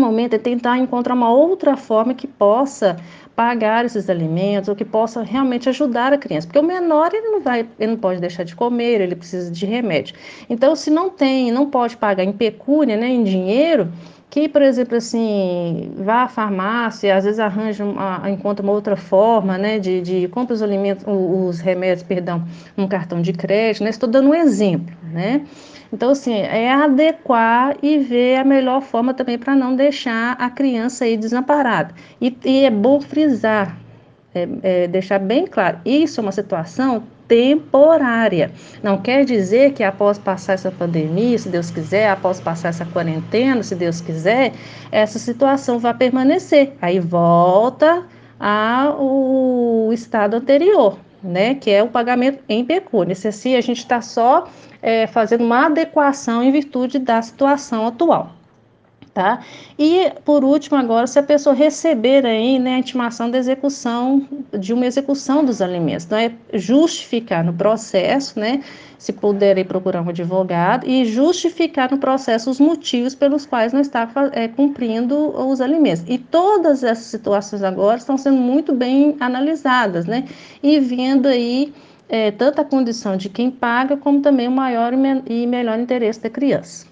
momento é tentar encontrar uma outra forma que possa pagar esses alimentos, ou que possa realmente ajudar a criança, porque o menor ele não pode deixar de comer, ele precisa de remédio. Então, se não pode pagar em pecúnia, né, em dinheiro, que, por exemplo, assim, vá à farmácia, às vezes encontra uma outra forma, né, de compra os alimentos, os remédios, perdão, um cartão de crédito, né? Estou dando um exemplo, né? Então, assim, é adequar e ver a melhor forma também para não deixar a criança aí desamparada. E é bom frisar, deixar bem claro, isso é uma situação temporária. Não quer dizer que após passar essa pandemia, se Deus quiser, após passar essa quarentena, se Deus quiser, essa situação vai permanecer. Aí volta ao estado anterior, né? Que é o pagamento em pecúnia. Esse assim, a gente está só fazendo uma adequação em virtude da situação atual. Tá? E, por último, agora, se a pessoa receber aí, né, a intimação de uma execução dos alimentos, então é justificar no processo, né, se puder aí procurar um advogado, e justificar no processo os motivos pelos quais não está cumprindo os alimentos. E todas essas situações agora estão sendo muito bem analisadas, né, e vendo aí tanto a condição de quem paga, como também o maior e melhor interesse da criança.